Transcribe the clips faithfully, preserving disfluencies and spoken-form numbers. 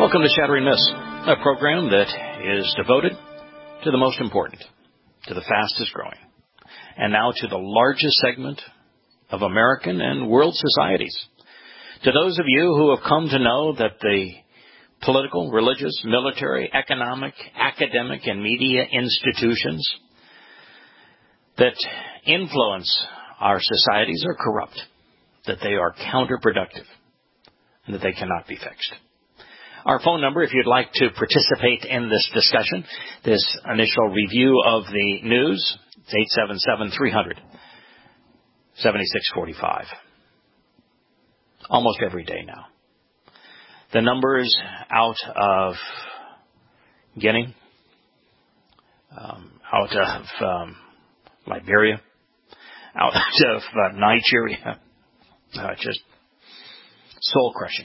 Welcome to Shattering Myths, a program that is devoted to the most important, to the fastest growing, and now to the largest segment of American and world societies. To those of you who have come to know that the political, religious, military, economic, academic, and media institutions that influence our societies are corrupt, that they are counterproductive, and that they cannot be fixed. Our phone number, if you'd like to participate in this discussion, this initial review of the news, it's eight seven seven, three hundred, seventy-six forty-five. Almost every day now. The numbers out of Guinea, um, out of um, Liberia, out of uh, Nigeria, uh, just soul-crushing.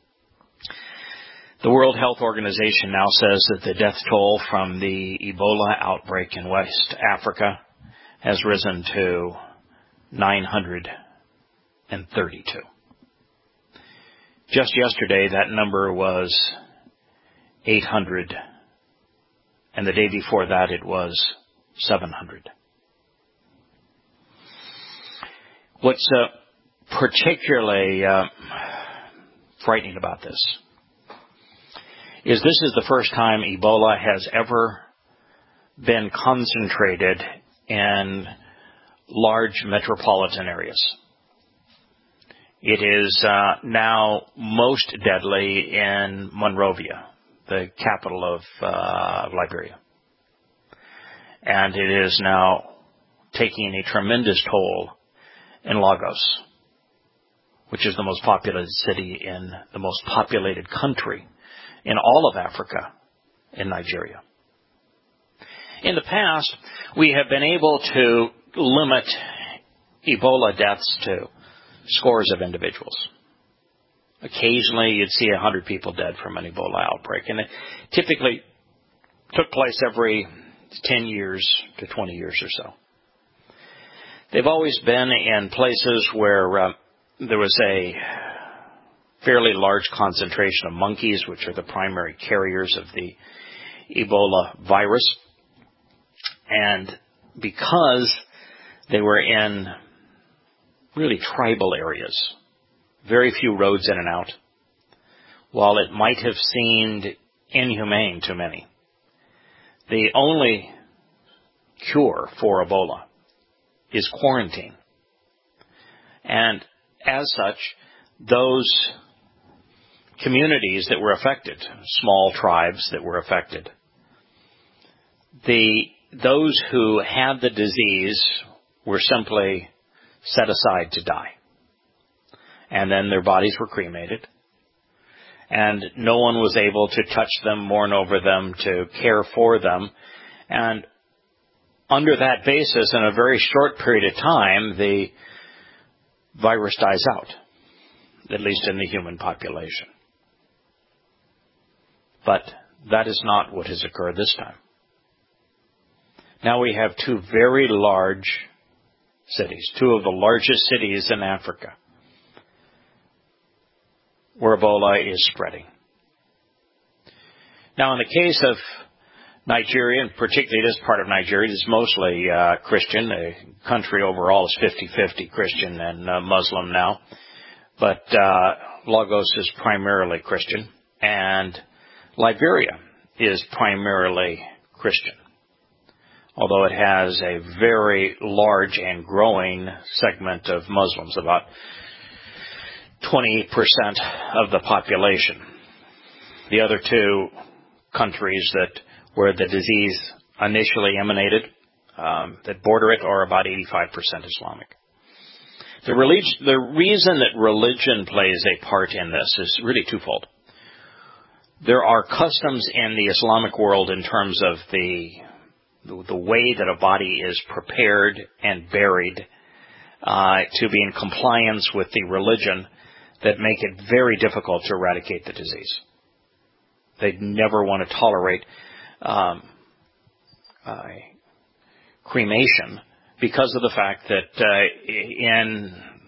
The World Health Organization now says that the death toll from the Ebola outbreak in West Africa has risen to nine hundred thirty-two. Just yesterday, that number was eight hundred, and the day before that, it was seven hundred. What's uh, particularly uh, frightening about this is this is the first time Ebola has ever been concentrated in large metropolitan areas. It is uh, now most deadly in Monrovia, the capital of uh, Liberia. And it is now taking a tremendous toll in Lagos, which is the most populated city in the most populated country in all of Africa, in Nigeria. In the past, we have been able to limit Ebola deaths to scores of individuals. Occasionally, you'd see a hundred people dead from an Ebola outbreak, and it typically took place every ten years to twenty years or so. They've always been in places where uh, there was a fairly large concentration of monkeys, which are the primary carriers of the Ebola virus. And because they were in really tribal areas, very few roads in and out, while it might have seemed inhumane to many, the only cure for Ebola is quarantine. And as such, those communities that were affected, small tribes that were affected, the those who had the disease were simply set aside to die. And then their bodies were cremated. And no one was able to touch them, mourn over them, to care for them. And under that basis, in a very short period of time, the virus dies out, at least in the human population. But that is not what has occurred this time. Now we have two very large cities, two of the largest cities in Africa, where Ebola is spreading. Now in the case of Nigeria, and particularly this part of Nigeria, is mostly uh, Christian. The country overall is fifty-fifty Christian and uh, Muslim now. But uh, Lagos is primarily Christian, and Liberia is primarily Christian, although it has a very large and growing segment of Muslims, about twenty percent of the population. The other two countries that where the disease initially emanated, um, that border it, are about eighty-five percent Islamic. The, relig- the reason that religion plays a part in this is really twofold. There are customs in the Islamic world in terms of the the way that a body is prepared and buried uh, to be in compliance with the religion that make it very difficult to eradicate the disease. They'd never want to tolerate um, uh, cremation because of the fact that uh, in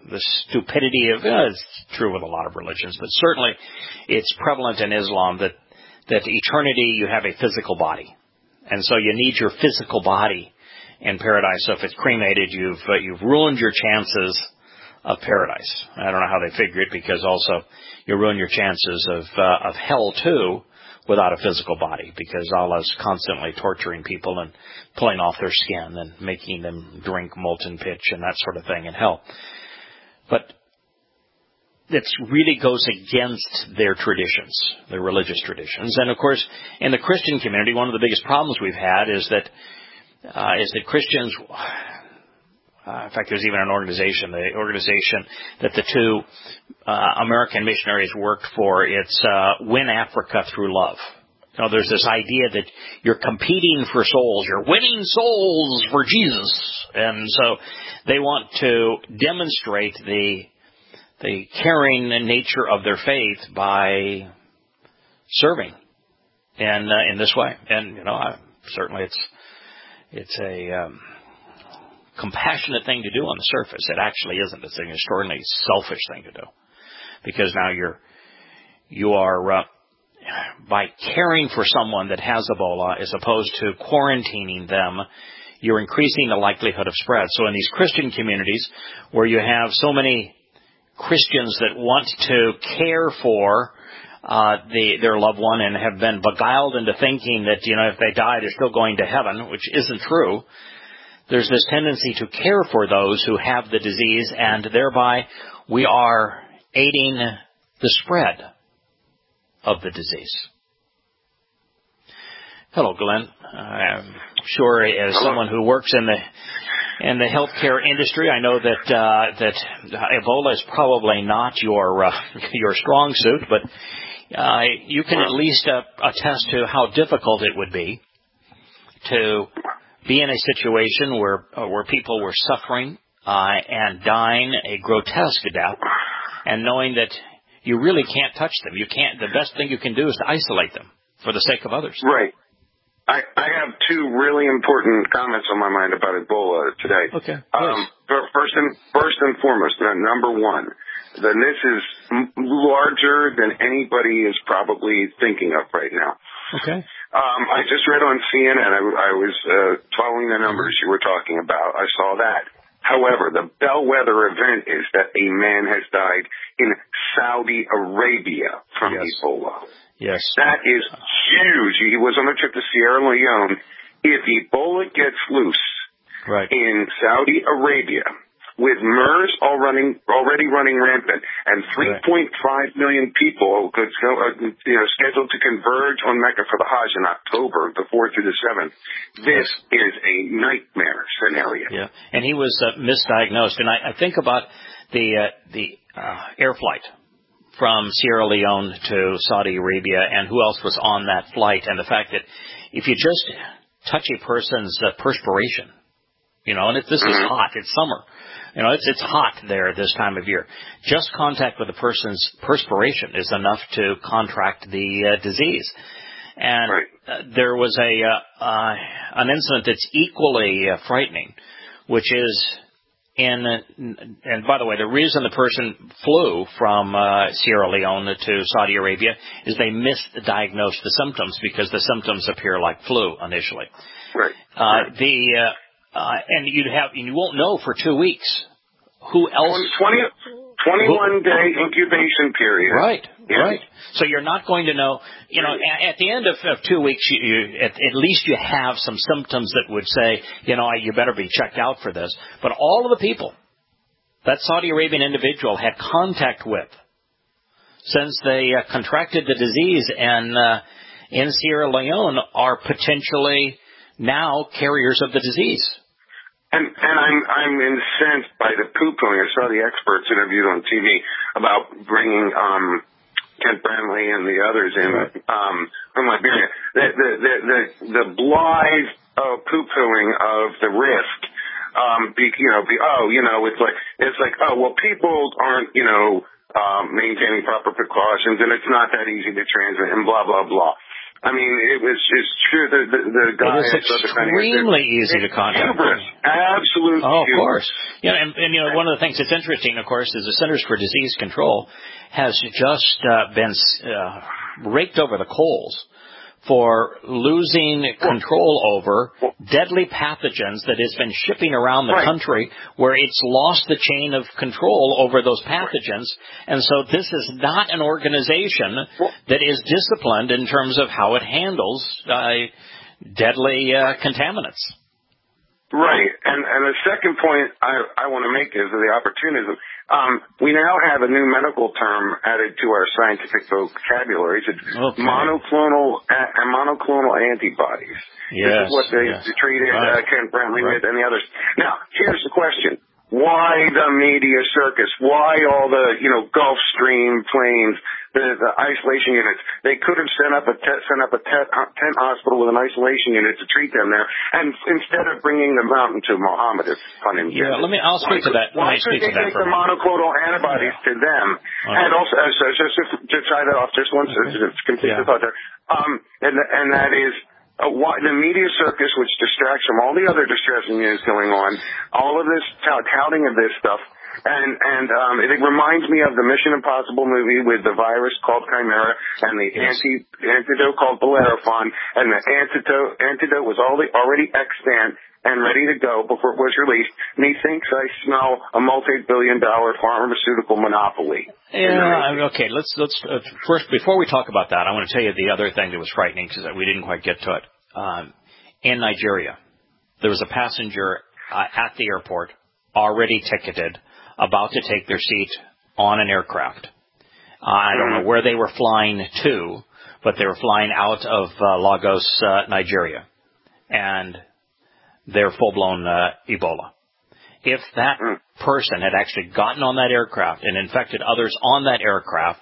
the stupidity of, uh, it's true with a lot of religions, but certainly it's prevalent in Islam that, that eternity you have a physical body. And so you need your physical body in paradise. So if it's cremated, you've, uh, you've ruined your chances of paradise. I don't know how they figure it, because also you ruin your chances of, uh, of hell too, without a physical body, because Allah's constantly torturing people and pulling off their skin and making them drink molten pitch and that sort of thing in hell. But it really goes against their traditions, their religious traditions. And of course, in the Christian community, one of the biggest problems we've had is that, uh, is that Christians, Uh, in fact, there's even an organization, the organization that the two uh, American missionaries worked for. It's uh, Win Africa Through Love. You know, there's this idea that you're competing for souls, you're winning souls for Jesus, and so they want to demonstrate the the caring nature of their faith by serving, and uh, in this way. And you know, I, certainly it's it's a um, compassionate thing to do on the surface. It actually isn't. It's an extraordinarily selfish thing to do, because now you're you are uh, by caring for someone that has Ebola, as opposed to quarantining them, you're increasing the likelihood of spread. So in these Christian communities where you have so many Christians that want to care for uh, the, their loved one and have been beguiled into thinking that, you know, if they die, they're still going to heaven, which isn't true. There's this tendency to care for those who have the disease, and thereby we are aiding the spread of the disease. Hello, Glenn. I'm sure as Hello. someone who works in the in the healthcare industry, I know that uh, that Ebola is probably not your uh, your strong suit, but uh, you can at least uh, attest to how difficult it would be to be in a situation where uh, where people were suffering uh, and dying a grotesque death, and knowing that you really can't touch them. You can't. The best thing you can do is to isolate them for the sake of others. Right. I, I have two really important comments on my mind about Ebola today. Okay. Um, first and first and foremost, number one, then this is m- larger than anybody is probably thinking of right now. Okay. Um, I just read on C N N. I, I was uh, following the numbers you were talking about. I saw that. However, the bellwether event is that a man has died in Saudi Arabia from yes. Ebola. Yes. That is huge. He was on a trip to Sierra Leone. If Ebola gets loose right. in Saudi Arabia, with MERS all running, already running rampant, and three point five million people could go, uh, you know, scheduled to converge on Mecca for the Hajj in October, the fourth through the seventh. This yes. is a nightmare scenario. Yeah, and he was uh, misdiagnosed. And I, I think about the uh, the uh, air flight from Sierra Leone to Saudi Arabia, and who else was on that flight, and the fact that if you just touch a person's uh, perspiration, you know, and it, this mm-hmm. is hot, it's summer. You know, it's it's hot there this time of year. Just contact with a person's perspiration is enough to contract the uh, disease. And right. uh, there was a uh, uh, an incident that's equally uh, frightening, which is in. And by the way, the reason the person flew from uh, Sierra Leone to Saudi Arabia is they misdiagnosed the symptoms, because the symptoms appear like flu initially. Right. Uh, right. The uh, Uh, and you'd have, and you won't know for two weeks who else. twenty, twenty-one day incubation period. Right, yeah. right. So you're not going to know, you know, at, at the end of, of two weeks, you, you at, at least you have some symptoms that would say, you know, you better be checked out for this. But all of the people that Saudi Arabian individual had contact with since they uh, contracted the disease and uh, in Sierra Leone are potentially now carriers of the disease. And and I'm I'm incensed by the poo-pooing. I saw the experts interviewed on T V about bringing um, Kent Brantley and the others in right. um, from Liberia. The the the the, the blithe uh, poo-pooing of the risk. Um, be, you know, be, oh, you know, it's like it's like oh well, people aren't you know um, maintaining proper precautions, and it's not that easy to transmit, and blah blah blah. I mean, it was it's true. The the, the guy it is extremely easy to contact. Hubris, absolute. Oh, of hubris. course. Yeah, and, and you know, one of the things that's interesting, of course, is the Centers for Disease Control has just uh, been uh, raked over the coals for losing control over deadly pathogens that has been shipping around the right. country, where it's lost the chain of control over those pathogens. And so this is not an organization that is disciplined in terms of how it handles uh, deadly uh, contaminants. Right. And and the second point I, I want to make is the opportunism. Um, we now have a new medical term added to our scientific vocabulary. It's okay. monoclonal uh, monoclonal antibodies. Yes, this is what they yes. treated right. uh, Ken Brantley right. with and the others. Now, here's the question. Why the media circus? Why all the, you know, Gulfstream planes, the, the isolation units? They could have sent up a te- sent up a te- tent hospital with an isolation unit to treat them there, and instead of bringing them out into Muhammad, if pun intended. Yeah, let me. I'll speak why, to that. Why could they take the monoclonal antibodies yeah. to them? Okay. And also, uh, so just to, to try that off, just one, okay. it's complete yeah. thought there. Um, and and that is. Uh, why, the media circus, which distracts from all the other distressing news going on, all of this tout- touting of this stuff, and and um, it, it reminds me of the Mission Impossible movie with the virus called Chimera and the yes. anti antidote called Bellerophon, and the antidote antidote was already already extant and ready to go before it was released. Methinks I smell a multi-billion dollar pharmaceutical monopoly. Yeah, okay, let's, let's, uh, first, before we talk about that, I want to tell you the other thing that was frightening, because we didn't quite get to it. Um, in Nigeria, there was a passenger uh, at the airport, already ticketed, about to take their seat on an aircraft. Uh, I don't know where they were flying to, but they were flying out of uh, Lagos, uh, Nigeria. And they're full-blown uh, Ebola. If that person had actually gotten on that aircraft and infected others on that aircraft,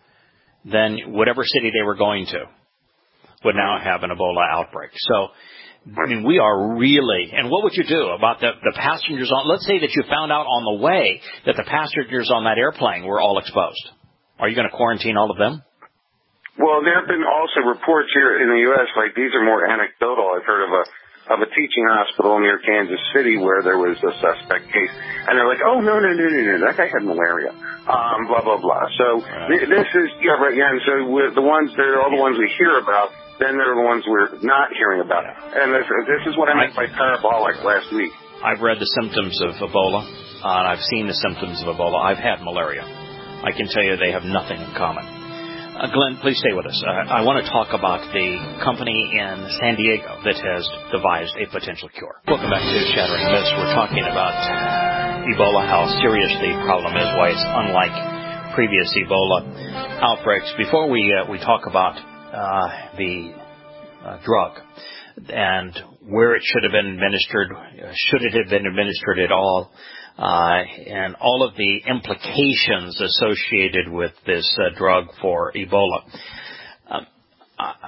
then whatever city they were going to would now have an Ebola outbreak. So, I mean, we are really, and what would you do about the, the passengers on, let's say that you found out on the way that the passengers on that airplane were all exposed. Are you going to quarantine all of them? Well, there have been also reports here in the U S, like these are more anecdotal. I've heard of a of a teaching hospital near Kansas City where there was a suspect case. And they're like, oh, no, no, no, no, no, that guy had malaria, um, blah, blah, blah. So right. th- this is, yeah, right, yeah, and so we're, the ones, they're all the ones we hear about, then they're the ones we're not hearing about. And this, this is what I meant by parabolic last week. I've read the symptoms of Ebola, uh, and I've seen the symptoms of Ebola. I've had malaria. I can tell you they have nothing in common. Uh, Glenn, please stay with us. Uh, I want to talk about the company in San Diego that has devised a potential cure. Welcome back to Shattering Myths. We're talking about Ebola, how serious the problem is, why it's unlike previous Ebola outbreaks. Before we uh, we talk about uh, the uh, drug and where it should have been administered, should it have been administered at all, Uh, and all of the implications associated with this uh, drug for Ebola. Um, uh,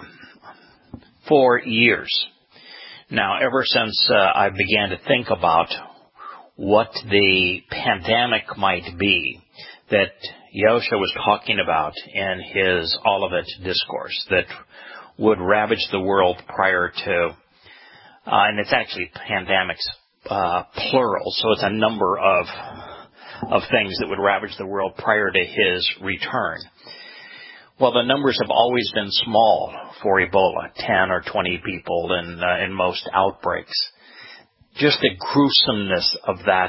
for years now, ever since uh, I began to think about what the pandemic might be that Yosha was talking about in his Olivet discourse that would ravage the world prior to, uh, and it's actually pandemics, Uh, plural, so it's a number of of things that would ravage the world prior to his return. Well, the numbers have always been small for Ebola, ten or twenty people in, uh, in most outbreaks. Just the gruesomeness of that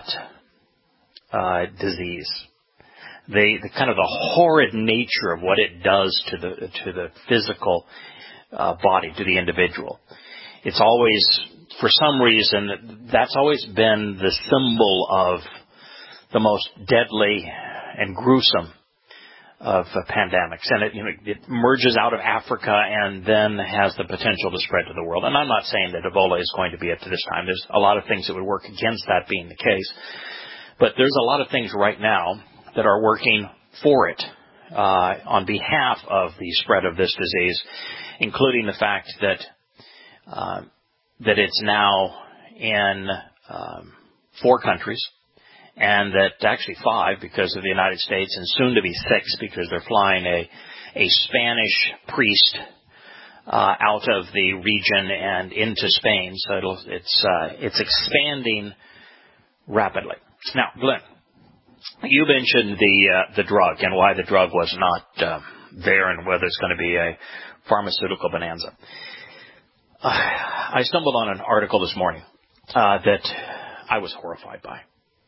uh, disease, the, the kind of the horrid nature of what it does to the to the physical uh, body, to the individual. It's always, for some reason, that's always been the symbol of the most deadly and gruesome of uh, pandemics. And it, you know, it emerges out of Africa and then has the potential to spread to the world. And I'm not saying that Ebola is going to be at this time. There's a lot of things that would work against that being the case. But there's a lot of things right now that are working for it uh, on behalf of the spread of this disease, including the fact that Uh, that it's now in um, four countries, and that actually five because of the United States, and soon to be six because they're flying a a Spanish priest uh, out of the region and into Spain. So it'll, it's uh, it's expanding rapidly. Now, Glenn, you mentioned the uh, the drug and why the drug was not uh, there and whether it's going to be a pharmaceutical bonanza. Uh, I stumbled on an article this morning uh, that I was horrified by.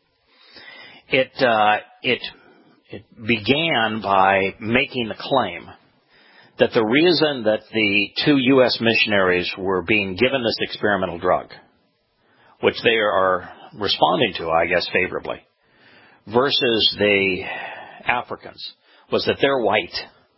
It uh, it it began by making the claim that the reason that the two U S missionaries were being given this experimental drug, which they are responding to, I guess, favorably, versus the Africans, was that they're white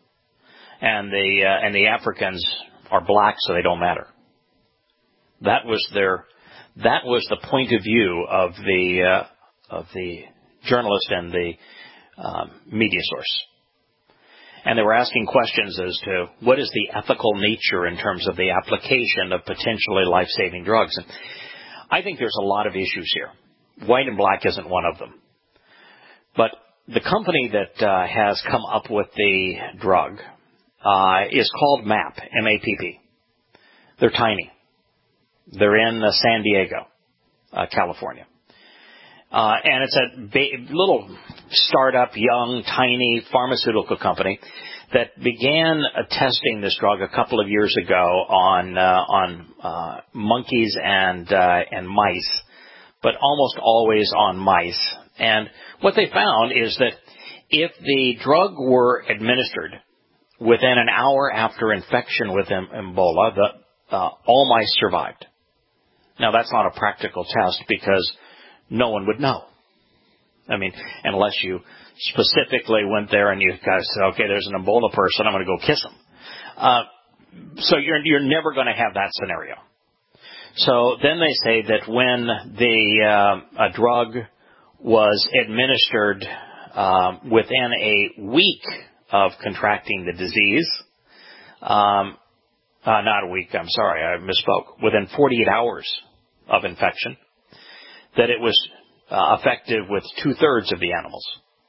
and the uh, and the Africans are black, so they don't matter. That was their that was the point of view of the uh, of the journalist and the um, media source. And they were asking questions as to what is the ethical nature in terms of the application of potentially life-saving drugs. And I think there's a lot of issues here. White and black isn't one of them. But the company that uh, has come up with the drug uh, is called MAP, M A P P. They're tiny. They're in uh, San Diego, uh, California. Uh, and it's a ba- little startup, young, tiny pharmaceutical company that began uh, testing this drug a couple of years ago on uh, on uh, monkeys and uh, and mice, but almost always on mice. And what they found is that if the drug were administered within an hour after infection with em- Ebola, the, uh, all mice survived. Now, that's not a practical test because no one would know. I mean, unless you specifically went there and you guys said, okay, there's an Ebola person, I'm going to go kiss him. Uh, so you're, you're never going to have that scenario. So then they say that when the uh, a drug was administered uh, within a week of contracting the disease, um, uh, not a week, I'm sorry, I misspoke, within forty-eight hours of infection, that it was uh, effective with two-thirds of the animals.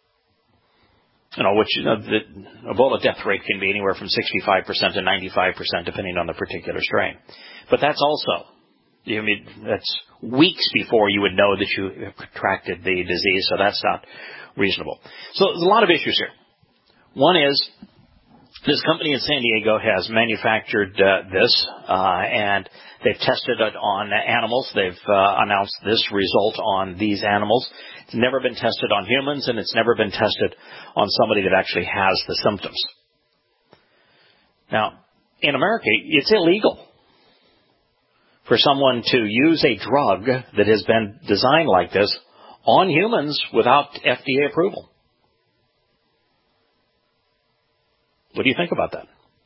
You know, which, you know, the Ebola death rate can be anywhere from sixty-five percent to ninety-five percent depending on the particular strain. But that's also, I mean, that's weeks before you would know that you have contracted the disease, so that's not reasonable. So there's a lot of issues here. One is, this company in San Diego has manufactured uh, this, uh, and they've tested it on animals. They've uh, announced this result on these animals. It's never been tested on humans, and it's never been tested on somebody that actually has the symptoms. Now, in America, it's illegal for someone to use a drug that has been designed like this on humans without F D A approval. What do you think about that?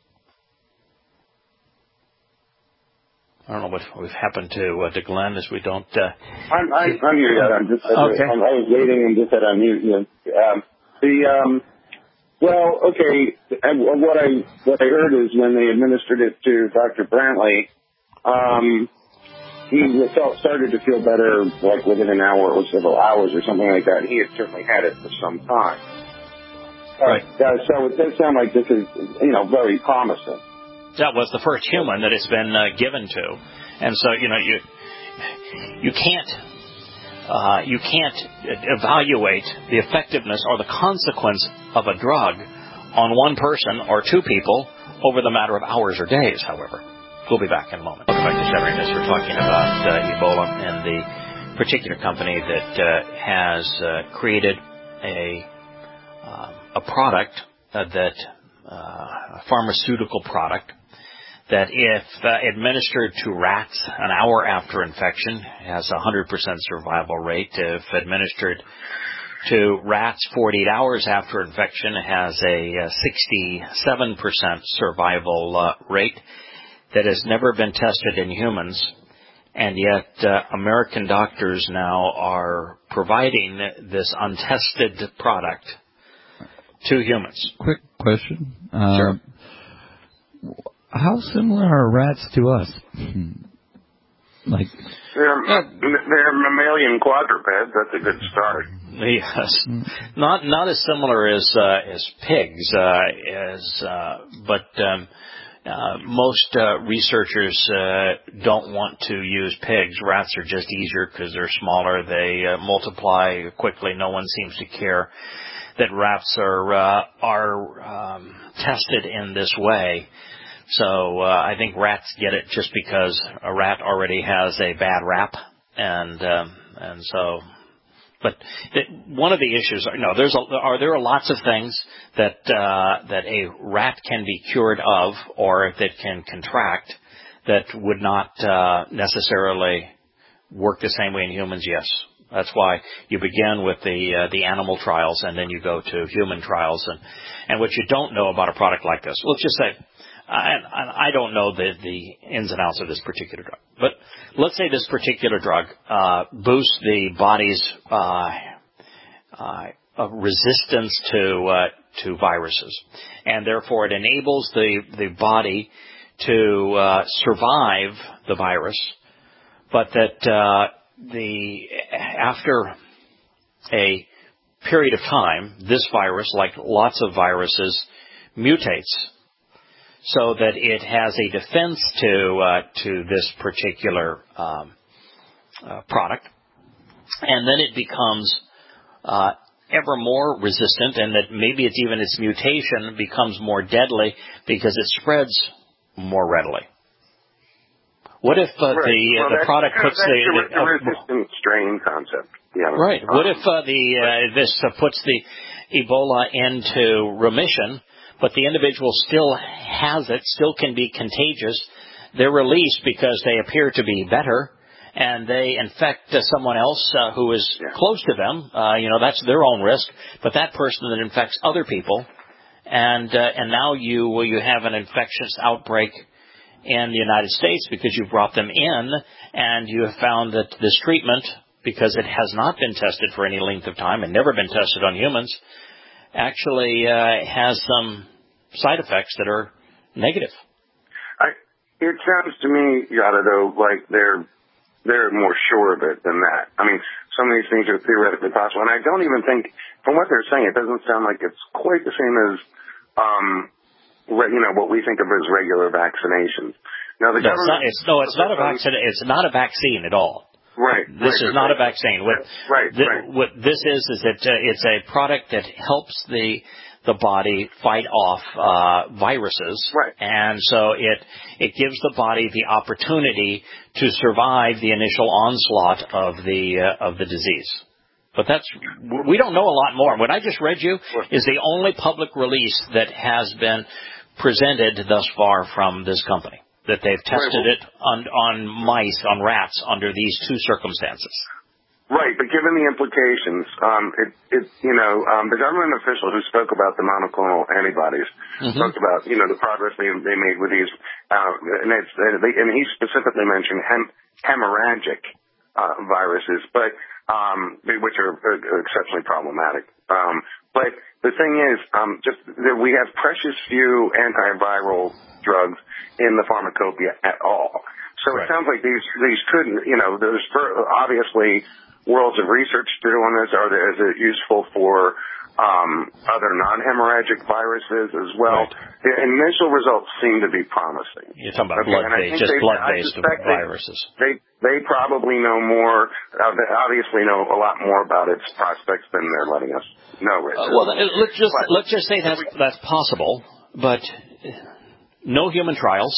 I don't know what what happened to uh, to Glenn as we don't. Uh, I'm I'm, I'm here yet. I'm just okay. I'm, I was waiting and just said unmute. You know, um, the um, well, okay. What I what I heard is when they administered it to Doctor Brantley, um, he felt started to feel better like within an hour or several hours or something like that. He had certainly had it for some time. Right. Uh, so it does sound like this is, you know, very promising. That was the first human that it's been uh, given to, and so you know you you can't uh, you can't evaluate the effectiveness or the consequence of a drug on one person or two people over the matter of hours or days. However, we'll be back in a moment. Welcome back to Severing This. We're talking about uh, Ebola and the particular company that uh, has uh, created a uh, a product uh, that uh, a pharmaceutical product that if uh, administered to rats an hour after infection has a one hundred percent survival rate. If administered to rats forty-eight hours after infection, it has a uh, sixty-seven percent survival uh, rate that has never been tested in humans. And yet uh, American doctors now are providing this untested product to humans. Quick question. Uh, sure. How similar are rats to us? Like they're, they're mammalian quadrupeds. That's a good start. Yes, not not as similar as uh, as pigs, uh, as uh, but um, uh, most uh, researchers uh, don't want to use pigs. Rats are just easier because they're smaller. They uh, multiply quickly. No one seems to care that rats are uh, are um, tested in this way. So uh, I think rats get it just because a rat already has a bad rap, and um, and so. But it, one of the issues, no, there's a, are there are lots of things that uh, that a rat can be cured of, or that can contract, that would not uh, necessarily work the same way in humans. Yes, that's why you begin with the uh, the animal trials, and then you go to human trials. And and what you don't know about a product like this, let's just say. I, I don't know the, the ins and outs of this particular drug, but let's say this particular drug uh, boosts the body's uh, uh, resistance to uh, to viruses, and therefore it enables the the body to uh, survive the virus, but that uh, the after a period of time, this virus, like lots of viruses, mutates, so that it has a defense to uh, to this particular um, uh, product, and then it becomes uh, ever more resistant, and that maybe it's even its mutation becomes more deadly because it spreads more readily. What if uh, right. the well, uh, the product puts that's the, the, the uh, resistant strain concept? Yeah. Right. Um, what if uh, the uh, this uh, puts the Ebola into remission? But the individual still has it, still can be contagious. They're released because they appear to be better, and they infect uh, someone else uh, who is yeah. close to them. Uh, you know, that's their own risk. But that person that infects other people, and uh, and now you well, you have an infectious outbreak in the United States because you brought them in, and you have found that this treatment, because it has not been tested for any length of time and never been tested on humans, actually uh, has some side effects that are negative. I, it sounds to me, Yada, though, like they're they're more sure of it than that. I mean, some of these things are theoretically possible, and I don't even think, from what they're saying, it doesn't sound like it's quite the same as, um, you know, what we think of as regular vaccinations. Now, the no, government, it's not, no, it's not a vaccine. It's not a vaccine at all. Right. This right, is not right. a vaccine. What, right. the, right. what this is is that uh, it's a product that helps the the body fight off uh, viruses, right. and so it it gives the body the opportunity to survive the initial onslaught of the uh, of the disease. But that's we don't know a lot more. What I just read you is the only public release that has been presented thus far from this company, that they've tested right. it on, on mice, on rats, under these two circumstances. Right, but given the implications, um, it, it, you know, um, the government official who spoke about the monoclonal antibodies mm-hmm. spoke about, you know, the progress they, they made with these, uh, and, it's, they, and he specifically mentioned hem, hemorrhagic uh, viruses, but um, which are exceptionally problematic. Um, but the thing is, um, just that we have precious few antiviral drugs in the pharmacopoeia at all. So right. It sounds like these these couldn't, you know, there's obviously worlds of research to do on this. Are there, is it useful for um, other non-hemorrhagic viruses as well? Right. The initial results seem to be promising. You're talking about okay, blood-based, just they, blood-based viruses. They, they they probably know more, uh, they obviously know a lot more about its prospects than they're letting us know. Right uh, well, let's just but, let's just say that's that's possible, but no human trials.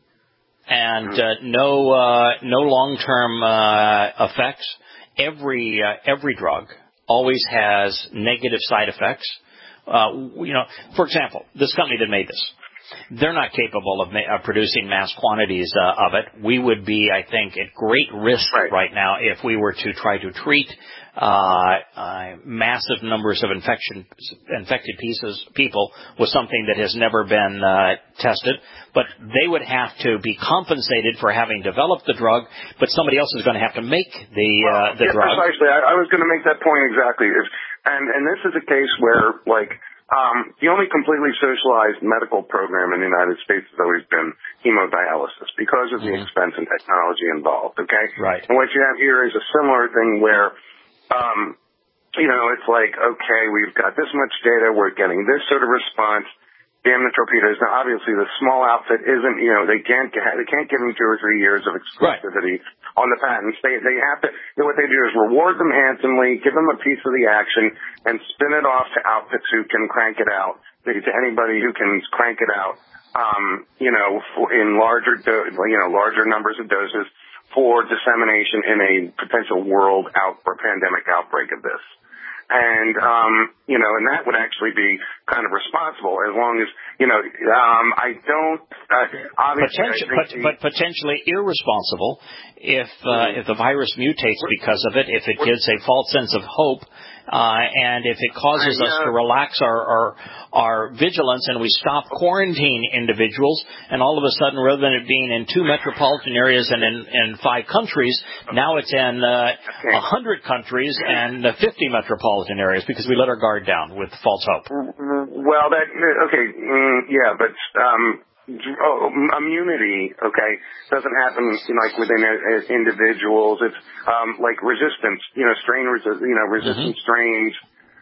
And uh, no uh, no long-term uh, effects. Every uh, every drug always has negative side effects. Uh, you know, for example, this company that made this, they're not capable of, ma- of producing mass quantities uh, of it. We would be, I think, at great risk right, right now if we were to try to treat uh, uh, massive numbers of infection infected pieces people with something that has never been uh, tested. But they would have to be compensated for having developed the drug, but somebody else is going to have to make the uh, the yeah, drug. Precisely. I, I was going to make that point exactly. If, and and this is a case where, like, um, the only completely socialized medical program in the United States has always been hemodialysis because of mm-hmm. the expense and technology involved. Okay. Right. And what you have here is a similar thing where, um, you know, it's like, okay, we've got this much data, we're getting this sort of response. damn the torpedoes. Now, obviously, the small outfit isn't, you know, they can't they can't give them two or three years of exclusivity right. on the patents. They they have to, you know, what they do is reward them handsomely, give them a piece of the action, and spin it off to outfits who can crank it out, to anybody who can crank it out, um, you know, for, in larger, do, you know, larger numbers of doses for dissemination in a potential world out or pandemic outbreak of this. And, um, you know, and that would actually be kind of responsible as long as, you know, um, I don't, uh, obviously. Potential, but, the, but potentially irresponsible if, uh, if the virus mutates because of it, if it gives a false sense of hope, uh, and if it causes us to relax our, our, our vigilance and we stop quarantine individuals, and all of a sudden, rather than it being in two metropolitan areas and in, in five countries, now it's in a uh, hundred countries and uh, fifty metropolitan areas because we let our guard down with false hope. Well, that okay, mm, yeah, but um, oh, immunity, okay, doesn't happen you know, like within uh, individuals. It's um, like resistance, you know, strain, resi- you know, resistant mm-hmm. strains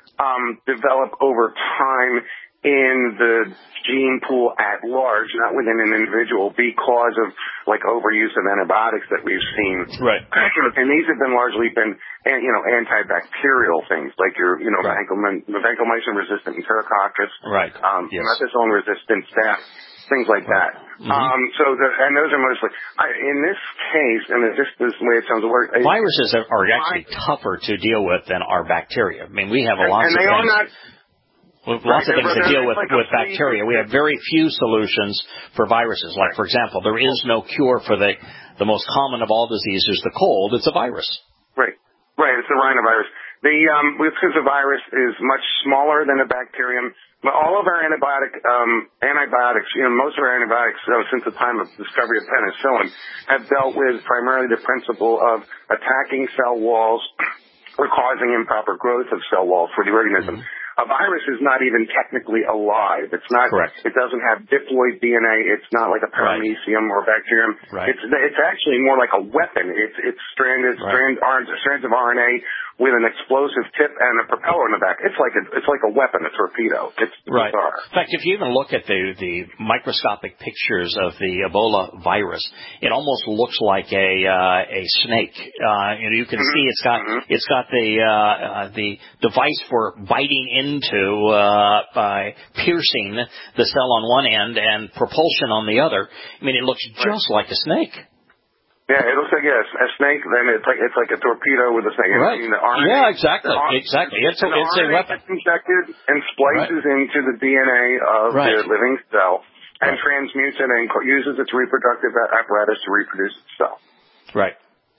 um, develop over time in the gene pool at large, not within an individual, because of like overuse of antibiotics that we've seen. Right. And these have been largely been, you know, antibacterial things like your, you know, right. vancomycin-resistant enterococcus, right. um, yes. methicillin-resistant staph, things like right. that. Mm-hmm. Um, so, the, and those are mostly, I, in this case, and it just this way it sounds work. Viruses are, are actually tougher to deal with than our bacteria. I mean, we have a lot and, of and they things. Are not, With lots right, of things to deal with, like with bacteria. We have very few solutions for viruses. Like, for example, there is no cure for the, the most common of all diseases, the cold. It's a virus. Right. Right. It's the rhinovirus. The, um, because the virus is much smaller than a bacterium, but all of our antibiotic, um, antibiotics, you know, most of our antibiotics, so since the time of the discovery of penicillin, have dealt with primarily the principle of attacking cell walls or causing improper growth of cell walls for the organism. Mm-hmm. A virus is not even technically alive. It's not. Correct. It doesn't have diploid D N A. It's not like a paramecium right. or bacterium. Right. It's it's actually more like a weapon. It's it's stranded right. strand strands of R N A with an explosive tip and a propeller in the back. It's like a it's like a weapon, a torpedo. It's right. bizarre. In fact, if you even look at the the microscopic pictures of the Ebola virus, it almost looks like a uh, a snake. Uh, you know, you can mm-hmm. see it's got mm-hmm. it's got the uh, uh, the device for biting into uh, by piercing the cell on one end and propulsion on the other. I mean, it looks just right. like a snake. Yeah, it looks like yes, a snake. Then it's like it's like a torpedo with a snake. Right. I mean, the R N A, yeah, exactly. the, exactly. It's a, it's a weapon. Gets injected and splices right. into the D N A of right. the living cell and right. transmutes it and uses its reproductive apparatus to reproduce itself. Right.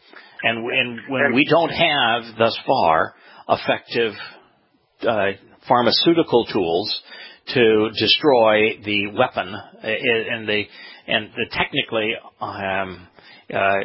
And when when and, we don't have thus far effective uh, pharmaceutical tools to destroy the weapon and the and the technically. Um, Uh,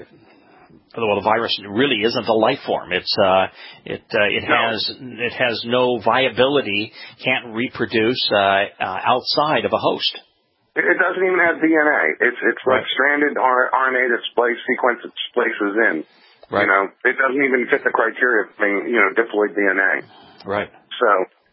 well, the virus really isn't a life form. It's uh, it uh, it no. has it has no viability. Can't reproduce uh, uh, outside of a host. It doesn't even have D N A. It's it's right. like stranded R N A that splice sequence that splices in. Right. You know, it doesn't even fit the criteria of being you know diploid D N A. Right. So,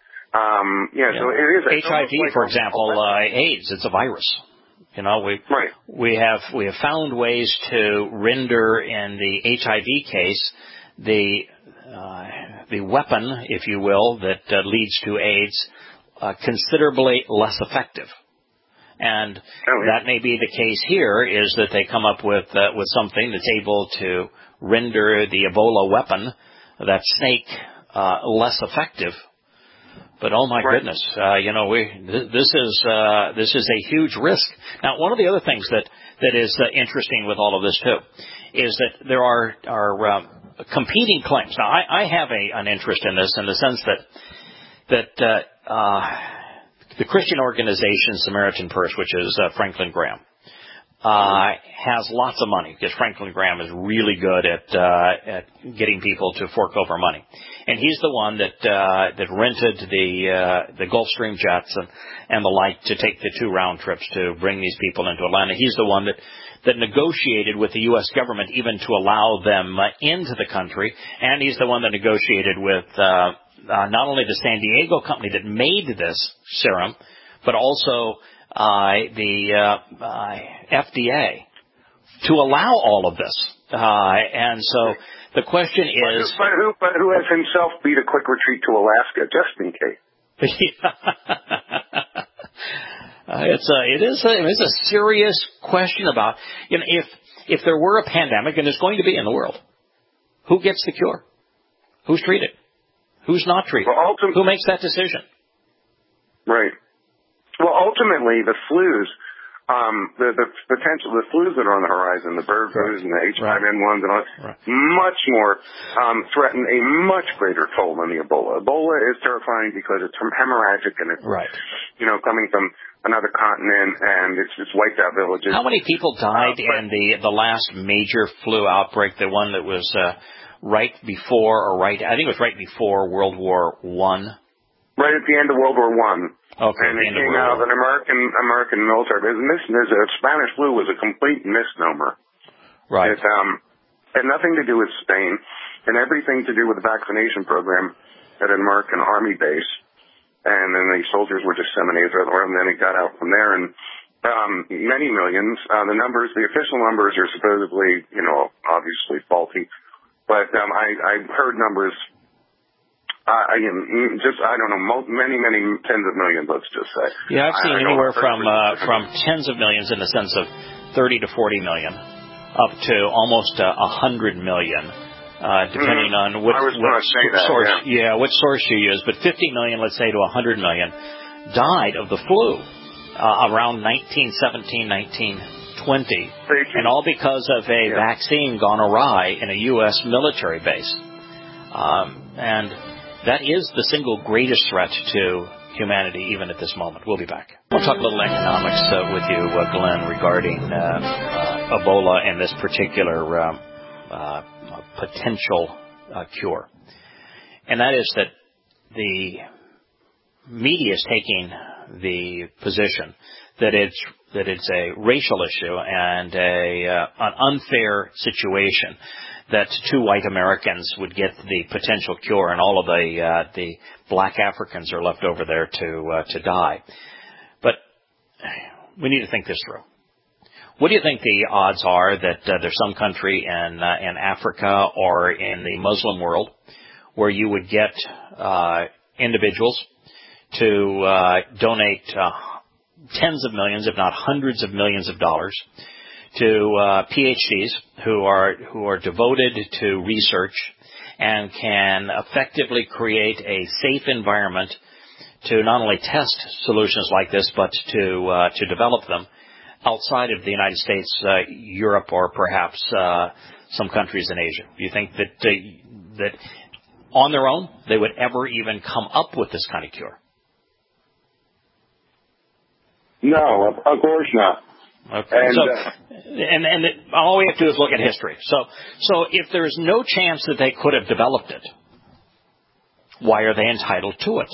um, yeah, yeah. So it is H I V, like for example, uh, AIDS. It's a virus. You know, we right. we have we have found ways to render in the H I V case the uh, the weapon, if you will, that uh, leads to AIDS uh, considerably less effective. And oh, yeah. that may be the case here. Is that they come up with uh, with something that's able to render the Ebola weapon, that snake, uh, less effective. But oh my right. goodness, uh, you know, we th- this is uh, this is a huge risk. Now, one of the other things that that is uh, interesting with all of this too is that there are are uh, competing claims. Now, I, I have a an interest in this in the sense that that uh, uh, the Christian organization Samaritan Purse, which is uh, Franklin Graham, uh, has lots of money because Franklin Graham is really good at uh, at getting people to fork over money. And he's the one that uh, that rented the uh, the Gulfstream jets and, and the like to take the two round trips to bring these people into Atlanta. He's the one that that negotiated with the U S government even to allow them uh, into the country, and he's the one that negotiated with uh, uh, not only the San Diego company that made this serum, but also uh, the uh, uh, F D A to allow all of this. Uh, and so the question is... But who, but who has himself beat a quick retreat to Alaska, just in case? uh, it's a, it is a, it's a serious question about, you know, if, if there were a pandemic, and there's going to be in the world, who gets the cure? Who's treated? Who's not treated? Well, ultim- who makes that decision? Right. Well, ultimately, the flus, um, the, the potential, the flus that are on the horizon, the bird flus right. and the H five N ones and all, right. much more um, threaten a much greater toll than the Ebola. Ebola is terrifying because it's hemorrhagic and it's, right. you know, coming from another continent, and it's just wiped out villages. How many people died uh, in the the last major flu outbreak, the one that was uh, right before or right, I think it was right before World War One? Right at the end of World War One. Okay, and it came out of an American American military business. There's a Spanish flu was a complete misnomer. Right. It um, had nothing to do with Spain, and everything to do with the vaccination program at an American Army base. And then the soldiers were disseminated throughout the world, and then it got out from there. And um, many millions. Uh, the numbers, the official numbers, are supposedly, you know, obviously faulty. But um, I, I heard numbers. Uh, I just, I don't know, many, many tens of millions, let's just say. Yeah, I've seen I, anywhere I from uh, from tens of millions in the sense of thirty to forty million, up to almost a uh, hundred million, uh, depending mm-hmm. on what, what that, source, yeah. yeah, what source you use. But fifty million, let's say, to a hundred million, died of the flu uh, around nineteen seventeen, nineteen twenty, and all because of a yeah. vaccine gone awry in a U S military base, um, and. That is the single greatest threat to humanity, even at this moment. We'll be back. We'll talk a little economics uh, with you, uh, Glenn, regarding uh, uh, Ebola and this particular uh, uh, potential uh, cure. And that is that the media is taking the position that it's that it's a racial issue and a uh, an unfair situation, that two white Americans would get the potential cure and all of the uh, the black Africans are left over there to uh, to die. But we need to think this through. What do you think the odds are that uh, there's some country in uh, in Africa or in the Muslim world where you would get uh, individuals to uh, donate uh, tens of millions, if not hundreds of millions of dollars to uh, P H Ds who are who are devoted to research and can effectively create a safe environment to not only test solutions like this, but to uh, to develop them outside of the United States, uh, Europe, or perhaps uh, some countries in Asia? Do you think that uh, that on their own they would ever even come up with this kind of cure? No, of course not. Okay. And, so, uh, and, and it, all we have to do is look at history. So, so if there's no chance that they could have developed it, why are they entitled to it?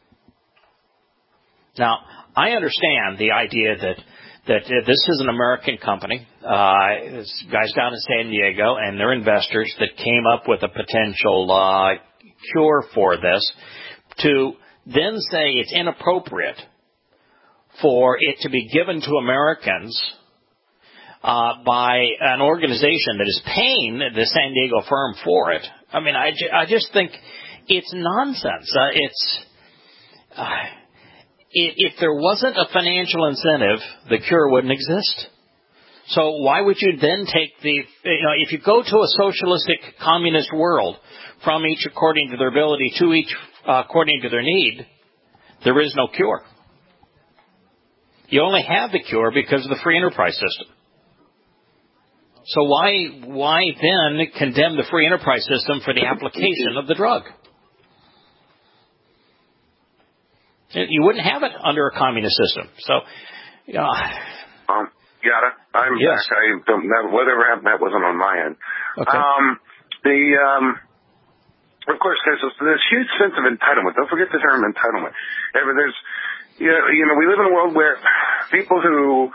Now, I understand the idea that that uh, this is an American company, uh, this guys down in San Diego, and they're investors that came up with a potential uh, cure for this. To then say it's inappropriate for it to be given to Americans uh, by an organization that is paying the San Diego firm for it. I mean, I, ju- I just think it's nonsense. Uh, it's uh, if, if there wasn't a financial incentive, the cure wouldn't exist. So why would you then take the, you know, if you go to a socialistic communist world, from each according to their ability, to each uh, according to their need, there is no cure. You only have the cure because of the free enterprise system. So why why then condemn the free enterprise system for the application of the drug? You wouldn't have it under a communist system. So, you know. Um, yeah, I'm yes. back. I don't, that, whatever happened, that wasn't on my end. Okay. Um, the um, of course, there's this, this huge sense of entitlement. Don't forget the term entitlement. There's You know, you know, we live in a world where people who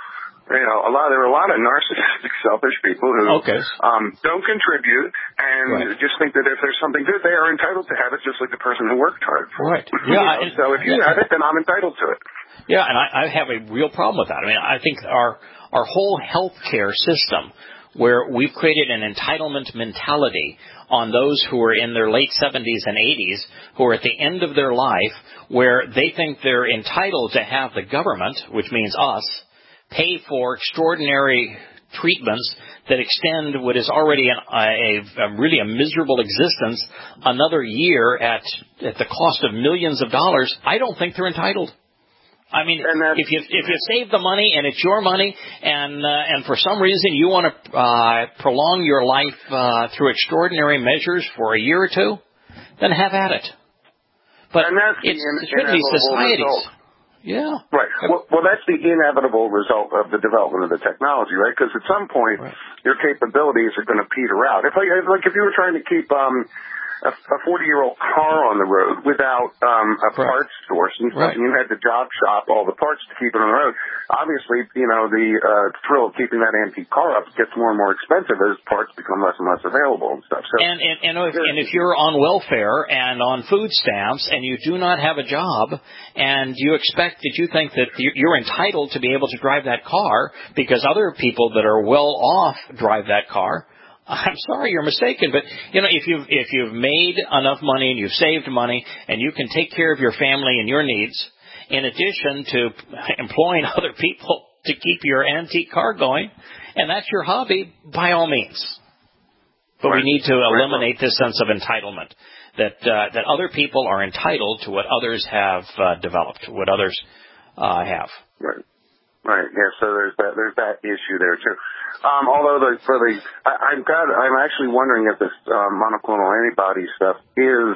You know, a lot there are a lot of narcissistic, selfish people who okay. um, don't contribute and right. just think that if there's something good, they are entitled to have it, just like the person who worked hard for right. it. Yeah. You know? I, so if you yeah. have it, then I'm entitled to it. Yeah, and I, I have a real problem with that. I mean, I think our our whole healthcare system, where we've created an entitlement mentality on those who are in their late seventies and eighties, who are at the end of their life, where they think they're entitled to have the government, which means us, pay for extraordinary treatments that extend what is already an, a, a really a miserable existence another year at at the cost of millions of dollars. I don't think they're entitled. I mean, if you if you save the money and it's your money, and uh, and for some reason you want to uh, prolong your life uh, through extraordinary measures for a year or two, then have at it. But and that's it's, in, it should be societies. Result. Yeah. Right. Well, well, that's the inevitable result of the development of the technology, right? Because at some point, right. your capabilities are going to peter out. If like, like if you were trying to keep um, a forty-year-old car on the road without um, a right. parts source and stuff, right. and you had to job shop all the parts to keep it on the road, obviously, you know, the uh, thrill of keeping that antique car up gets more and more expensive as parts become less and less available and stuff. So, and, and, and, if, and if you're on welfare and on food stamps and you do not have a job and you expect that you think that you're entitled to be able to drive that car because other people that are well off drive that car, I'm sorry, you're mistaken, but you know, if you've if you've made enough money and you've saved money and you can take care of your family and your needs, in addition to employing other people to keep your antique car going, and that's your hobby, by all means. But right. we need to eliminate this sense of entitlement, that uh, that other people are entitled to what others have uh, developed, what others uh, have. Right. Right. Yeah. So there's that. There's that issue there too. Um, although the, for the, I, I've got. I'm actually wondering if this uh, monoclonal antibody stuff is.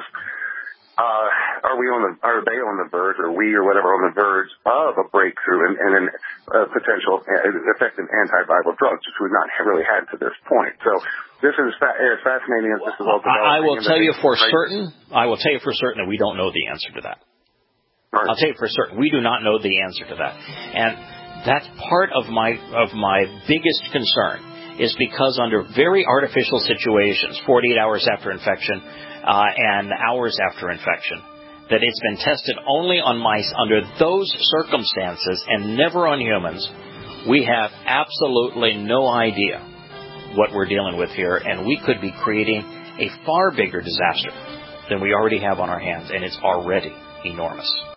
Uh, are we on the? Are they on the verge, or we, or whatever, on the verge of a breakthrough and, and an uh, potential effective antiviral drugs, which we've not really had to this point. So this is fa- as fascinating as this is all developing. I will tell you for right? certain. I will tell you for certain that we don't know the answer to that. Right. I'll tell you for certain we do not know the answer to that, and that's part of my of my biggest concern is because under very artificial situations, forty-eight hours after infection uh, and hours after infection, that it's been tested only on mice under those circumstances and never on humans, we have absolutely no idea what we're dealing with here, and we could be creating a far bigger disaster than we already have on our hands, and it's already enormous.